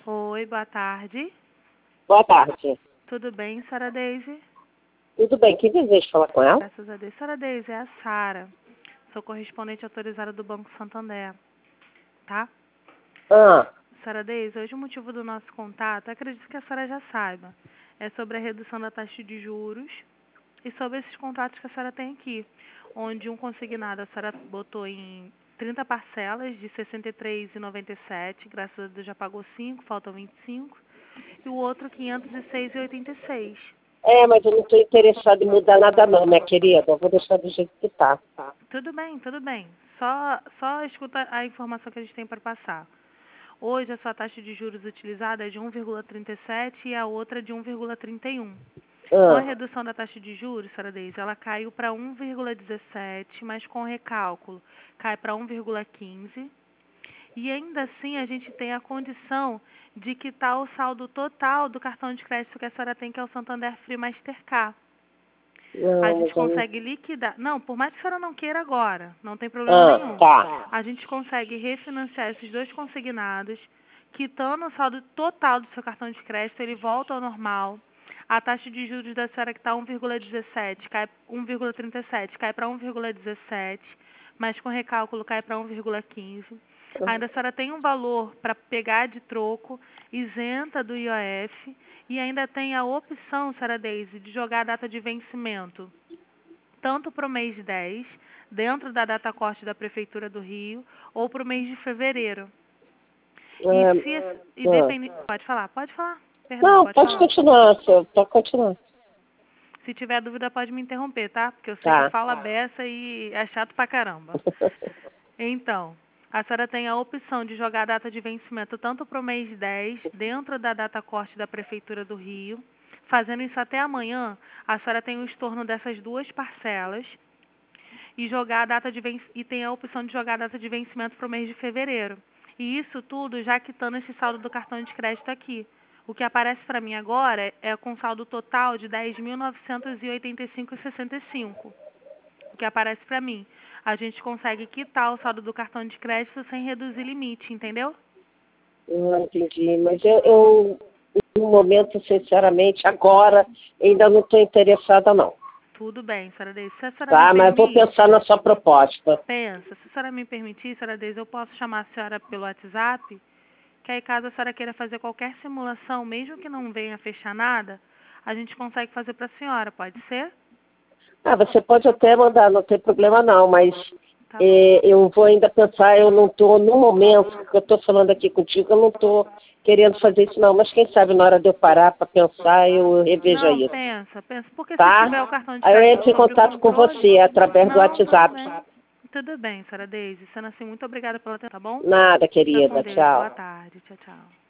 Oi, boa tarde. Boa tarde. Tudo bem, Sra. Deise? Tudo bem, quem deseja falar com ela? Graças a Deus. Sra. Deise, é a Sara. Sou correspondente autorizada do Banco Santander, tá? Sra. Deise, hoje o motivo do nosso contato, acredito que a senhora já saiba, é sobre a redução da taxa de juros e sobre esses contratos que a senhora tem aqui, onde um consignado a senhora botou em 30 parcelas de R$ 63,97, graças a Deus já pagou 5, faltam 25, e o outro R$ 506,86. Mas eu não estou interessada em mudar nada não, minha querida. Eu vou deixar do jeito que tá. Tudo bem, tudo bem. Só escuta a informação que a gente tem para passar. Hoje a sua taxa de juros utilizada é de 1,37 e a outra de 1,31. Com a redução da taxa de juros, Sra. Deise, ela caiu para 1,17, mas com recálculo cai para 1,15. E ainda assim a gente tem a condição de quitar o saldo total do cartão de crédito que a senhora tem, que é o Santander Free Mastercard. A gente consegue liquidar. Não, por mais que a senhora não queira agora, não tem problema nenhum. Tá. A gente consegue refinanciar esses dois consignados, quitando o saldo total do seu cartão de crédito, ele volta ao normal. A taxa de juros da senhora que está 1,17, cai 1,37, cai para 1,17, mas com recálculo cai para 1,15. Ainda a senhora tem um valor para pegar de troco, isenta do IOF, e ainda tem a opção, Sra. Deise, de jogar a data de vencimento tanto para o mês 10, dentro da data corte da Prefeitura do Rio, ou para o mês de fevereiro. Pode falar, Perdão, Não, pode pode falar. continuar, senhor. Pode continuar. Se tiver dúvida, pode me interromper, tá? Porque eu sei que fala beça e é chato pra caramba. Então, a senhora tem a opção de jogar a data de vencimento tanto para o mês 10, dentro da data corte da Prefeitura do Rio. Fazendo isso até amanhã, a senhora tem o estorno dessas duas parcelas e tem a opção de jogar a data de vencimento para o mês de fevereiro. E isso tudo já quitando esse saldo do cartão de crédito aqui. O que aparece para mim agora é com saldo total de R$ 10.985,65. O que aparece para mim. A gente consegue quitar o saldo do cartão de crédito sem reduzir limite, entendeu? Entendi. Mas eu, no momento, sinceramente, agora, ainda não estou interessada, não. Tudo bem, Sra. Deise. Se a senhora Tá, me mas vou permite, pensar na sua proposta. pensa. Se a senhora me permitir, Sra. Deise, eu posso chamar a senhora pelo WhatsApp? Que aí caso a senhora queira fazer qualquer simulação, mesmo que não venha fechar nada, a gente consegue fazer para a senhora, pode ser? Você pode até mandar, não tem problema não, mas Tá bom. eu vou ainda pensar, eu não estou, no momento que eu estou falando aqui contigo, eu não estou querendo fazer isso não, mas quem sabe na hora de eu parar para pensar, eu reveja Não, isso. pensa, porque se Tá? tiver o cartão de Aí eu crédito entro em sob contato com controle... você através do Não, WhatsApp. tudo bem, Sra. Deise. Sendo assim, muito obrigada pela atenção, tá bom? Nada, Fica com querida. Deus. Boa Tchau. tarde. Tchau, tchau.